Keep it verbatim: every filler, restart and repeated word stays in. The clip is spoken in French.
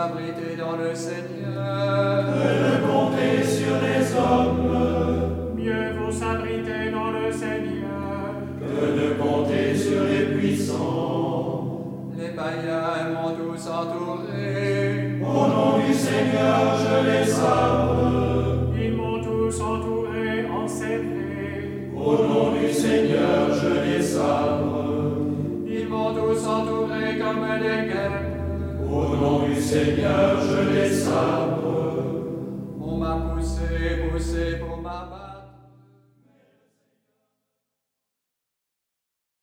abriter dans le Seigneur que de compter sur les hommes. Mieux vaut s'abriter dans le Seigneur que de compter sur les puissants. Les païens m'ont tous entouré. Au nom du Seigneur, je les salve. Ils m'ont tous entouré, enserré. Au nom du Seigneur, je les salve. Ils m'ont tous entouré comme des guêpes. Au nom du Seigneur, je les salve. On m'a poussé, poussé pour m'abattre.